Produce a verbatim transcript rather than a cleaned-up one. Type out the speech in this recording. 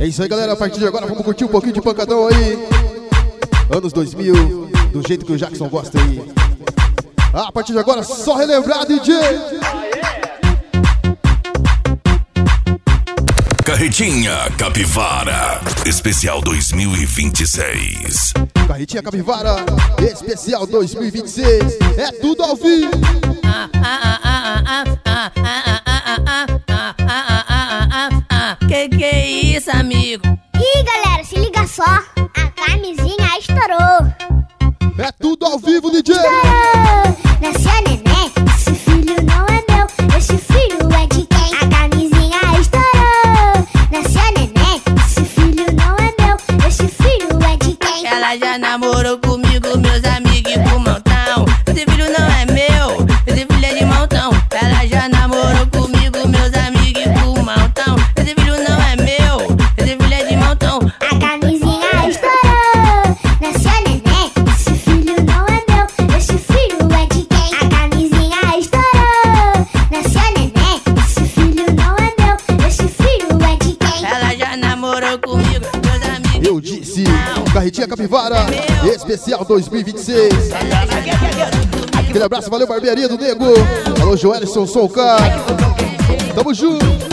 É isso aí, galera. A partir de agora vamos curtir um pouquinho de pancadão aí. Anos dois mil, do jeito que o Jackson gosta aí. A partir de agora, só relembrar, D J. Carretinha Capivara, especial dois mil e vinte e seis. Carretinha Capivara, especial dois mil e vinte e seis. É tudo ao vivo. Que que é isso, amigo? Ih, galera, se liga só. A camisinha estourou. É tudo ao vivo, D J. Estourou. Nasceu a neném. Esse filho não é meu. Esse filho é de quem? A camisinha estourou. Nasceu a neném. Esse filho não é meu. Esse filho é de quem? Ela já namorou comigo, meus amigos e com montão. Esse filho não é meu. Esse filho é de montão. Ela já namorou comigo, meus amigos e com montão. Esse filho não é meu. Esse filho é de montão. A camisinha estourou. Nasceu a neném. Esse filho não é meu. Esse filho é de quem? A camisinha estourou. Nasceu a neném. Esse filho não é meu. Esse filho é de quem? Ela já namorou comigo, meus amigos. Eu disse, Carretinha Capivara, especial dois mil e vinte e seis. Aquele abraço, valeu, barbearia do Nego. Alô, Joelson, sou o cara. Tamo junto.